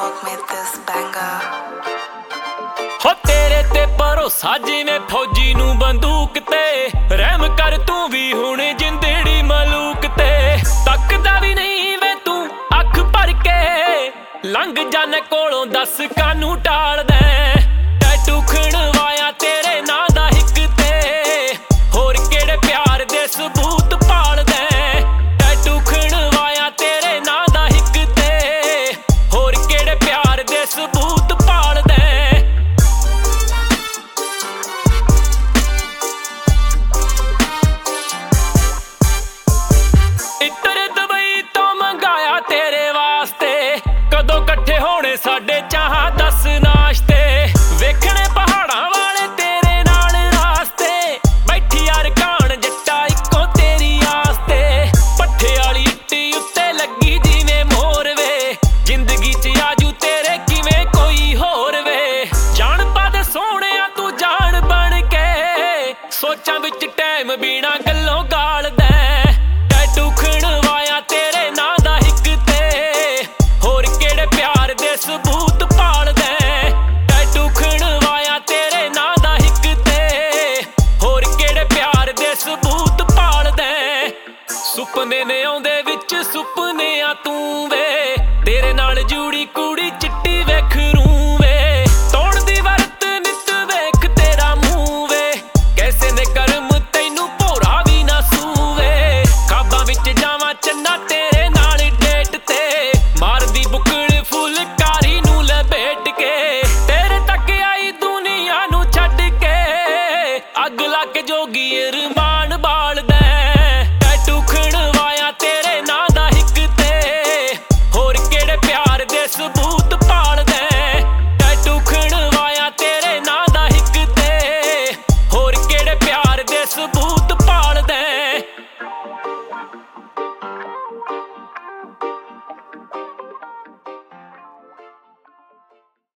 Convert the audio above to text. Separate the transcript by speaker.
Speaker 1: dog made this banger.
Speaker 2: हो तेरे ते भरोसा जिवें फौजी नूं बंदूक ते रहम कर तू भी हुण जिंदड़ी मलूक ते तकदा भी नहीं वे तू अख भर के लंघ जाने कोलों दस कानू टाल दे टैटू खणवाया तेरे नां दा हिक ते होर केड़े प्यार दे सबूत पाल दे टैटू खणवाया तेरे नां दा हिक ते होर केड़े प्यार दे सबूत पाल दे इतर दुबई तो मंगाया तेरे वास्ते कदों कट्ठे होने साडे चाह दस नाश्ते वेखणे पहाड़ां वाले तेरे नाल रास्ते बैठी यार कान जट्टा इक्को तेरी आस्ते पट्ठे वाली इट्टी उत्ते लगी जिवें मोर वे जिंदगी च आजू तेरे किवें कोई होर वे जान पा दे सोहणिया तू जान बन के सोचां विच टाइम बीना गल्लों गाल दे टैटू खणवाया तेरे नां दा हिक ते होर केड़े प्यार दे सबूत पाल दे टैटू खणवाया तेरे नां दा हिक ते होर केड़े प्यार दे सबूत पाल दे सुपने ने आउंदे विच सुपने आ तू वे तेरे नाल जुड़ी